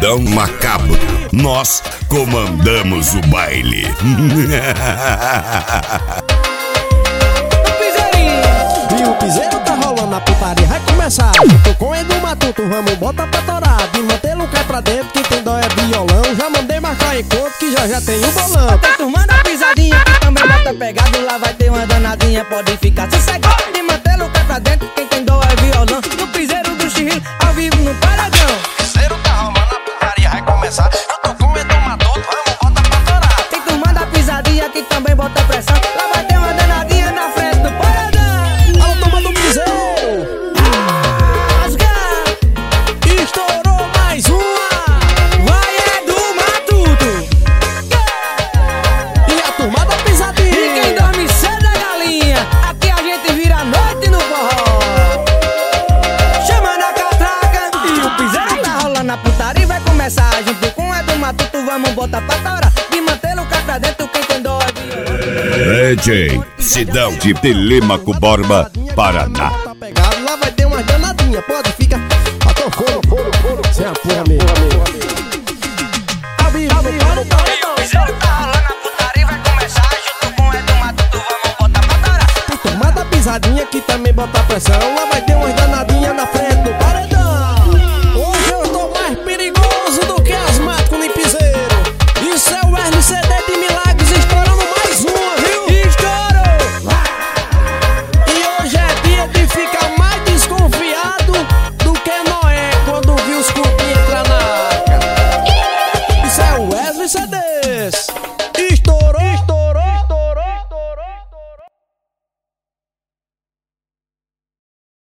Sidão Macabro, nós comandamos o baile. E o piseiro tá rolando, a putaria vai começar. Eu tô com Edu Matuto, vamos botar pra torar. De mantê-lo cai pra dentro, quem tem dó é violão. Já mandei marcar encontro que já tem o bolão. Tá turmando a pisadinha que também bota pegado. Lá vai ter uma danadinha, pode ficar sossegado. De mantê-lo cai pra dentro, quem tem dó é violão. No piseiro do Chirril, ao vivo no paredão. O piseiro tá rolando, a putaria vai começar. Eu tô com Edu Matuto, vamos botar pra torar. Tem turmando a pisadinha que também bota pressão. Lá vai ter uma danadinha na frente do paredão. Alô, toma do piseiro. Rasga! Estourou mais uma. Vai Edu Matuto! E a turma da pisadinha. E quem dorme cedo é galinha. Aqui a gente vira a noite no forró. Chama na catraca. E o piseiro tá rolando, a putaria vai começar. Junto com Edu Matuto, vamos botar pra torar. De mantê-lo cá pra dentro, quem tem dó é violão. DJ Sidão de Telêmaco Borba, Paraná. Tá pegado, lá vai ter uma danadinha, pode ficar. Até foro, sem a porra mesmo. Ao vivo, O piseiro tá rolando, a putaria vai começar. Junto com Edu Matuto, vamos botar pra torar. tem turma da pisadinha que também bota pressão. Lá vai